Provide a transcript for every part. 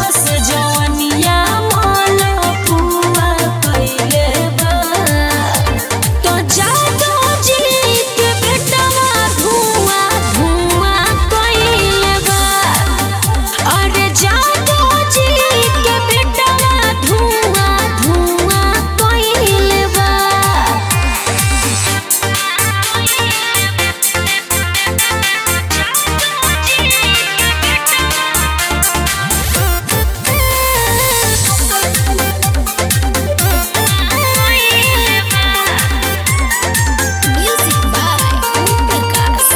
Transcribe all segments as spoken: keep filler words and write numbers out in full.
जोश जवनिया मोल पुआ कइले बा तो जादू जी के बेटवा धुआं धुआं कइले बा अरे जादू जी के बेटवा धुआं धुआं कइले बा Music by Prakash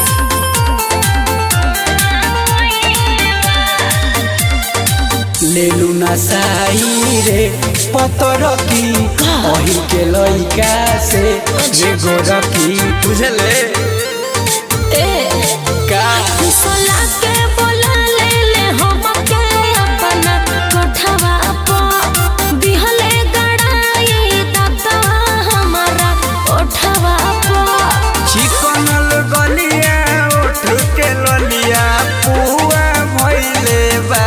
लेलू नसाई रे पतर की वही के लइका से रे गोरकी बुझले ए का सोला के बोला ले ले हम के अपना कोठवा प दिहले गड़ाई दता हमारा कोठवा प चिकनल गलिया उठ के ललिया पुआ भइले बा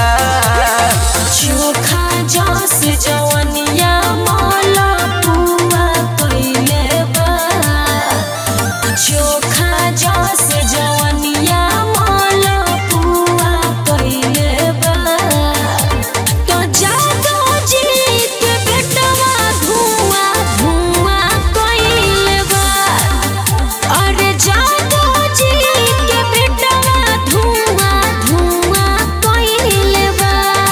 चोखा जोश जवनिया मोल पुआ कइले बा चोखा जोश जवनिया मोल पुआ कइले बा तो जादू जी के बेटवा धुआं धुआं कइले बा अरे जादू जी के बेटवा धुआं धुआं कइले बा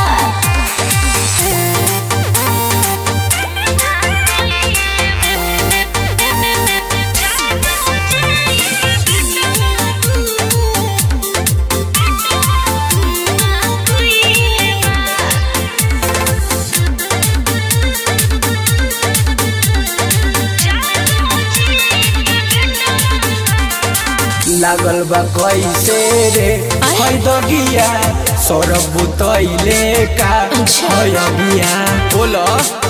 लागल बा कैसे रे है दगिया सरब बुतैले का अच्छा। है अबिया बोलो